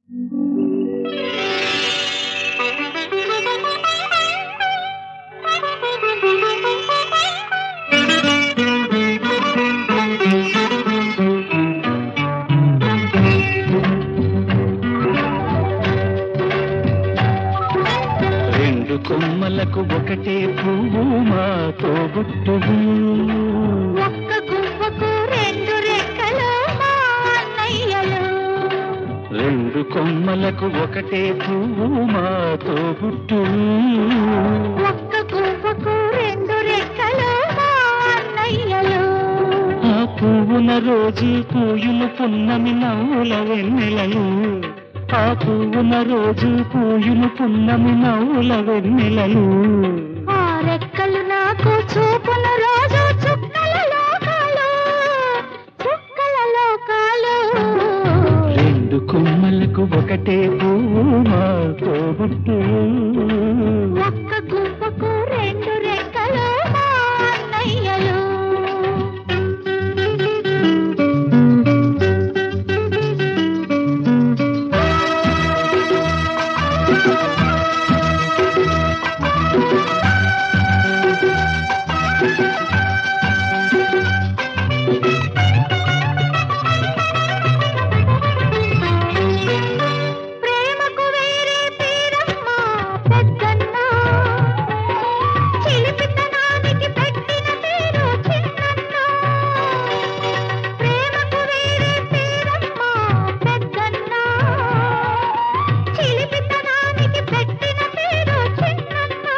రెండు కొమ్మలకు ఒకటే పువ్వు మా తోబుట్టువు. ఒక్క గువ్వకు రెండు రెక్కలు మా అన్నయ్యలు. రెండు కొమ్మలకు ఒకటే పువ్వు మా తోబుట్టువు. ఒక్క గువ్వకు రెండు రెక్కలు మా అన్నయ్యలు. ఆ పువ్వున రోజు పూయులు పున్నమి నవ్వుల వెన్నెలలు. ఆ పువ్వున రోజు పూయులు పున్నమి నవ్వుల వెన్నెలలు. ఆ రెక్కలు నాకు చూపున రోజు చుక్కల లోకాలు, చుక్కల లోకాలు. రెండు కొమ్మలకు ఒకటే పువ్వు మా తోబుట్టువు. ఒక్క గువ్వకు రెండు రెక్కలు మా అన్నయ్యలు. ప్రేమకు వేరే పేరమ్మ పెద్దన్న, చిలిపితనానికి పెట్టిన పేరు చిన్నన్న. ప్రేమకు వేరే పేరమ్మ పెద్దన్న, చిలిపితనానికి పెట్టిన పేరు చిన్నన్న.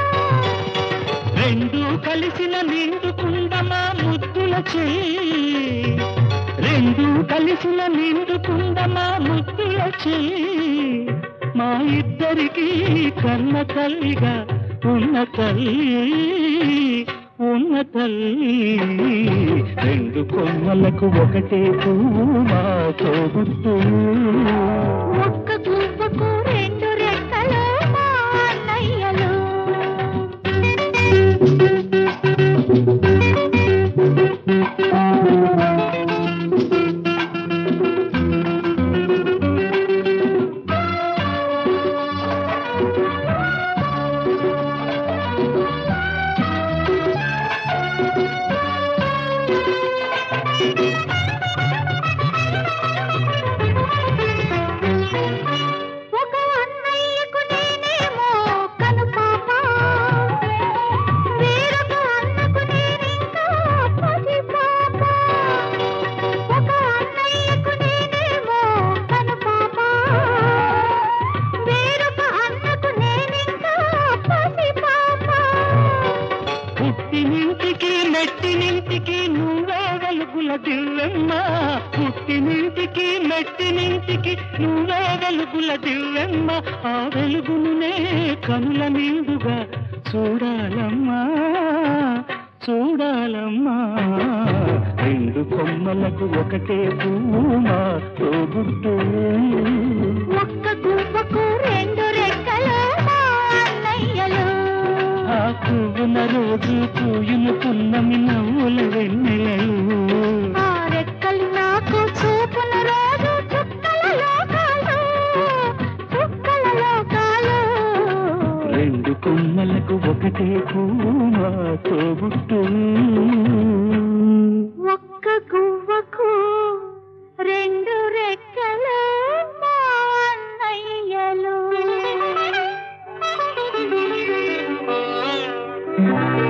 రెండు కలిసిన నిండుకుందమా ముద్దుల చెయ్యి. రెండు కలిసిన నిండుకుందమా ముద్దుల చెయ్యి. మా ఇద్దరికి కన్న తల్లిగా ఉన్న తల్లి, ఉన్న తల్లి. రెండు కొమ్మలకు ఒకటే పువ్వు మా తోబుట్టువు. ఒక్క గువ్వకు రెండు రెక్కలు మా అన్నయ్యలు. ఒక అన్నయ్యకు నేనేమో కనుపాప, వేరొక అన్నకు నేనింకా పసిపాప. ఒక అన్నయ్యకు నేనేమో కనుపాప, వేరొక అన్నకు నేనింకా పసిపాప. పుట్టినింటికి మెట్టినింటికి నువ్వే వెలుగుల దివ్వెమ్మ. పుట్టినింటికి మెట్టినింటికి నువ్వే వెలుగుల దివ్వెమ్మ. ఆ వెలుగునునే కనుల నిండుగా చూడాలమ్మా, చూడాలమ్మా. రెండు కొమ్మలకు ఒకటే పువ్వు మా తోబుట్టువు. ఒక్క గువ్వకు రెండు రెక్కలు మా అన్నయ్యలు. ఆ పువ్వున రోజు పూయులు పున్నమి నవ్వుల వెన్నెలలు. ఆ రెక్కలు నాకు చూపున రోజు చుక్కల లోకాలు, చుక్కల లోకాలు. రెండు కొమ్మలకు ఒకటే పువ్వు మా తోబుట్టువు. ఒక్క గువ్వకు రెండు రెక్కలు మా అన్నయ్యలు.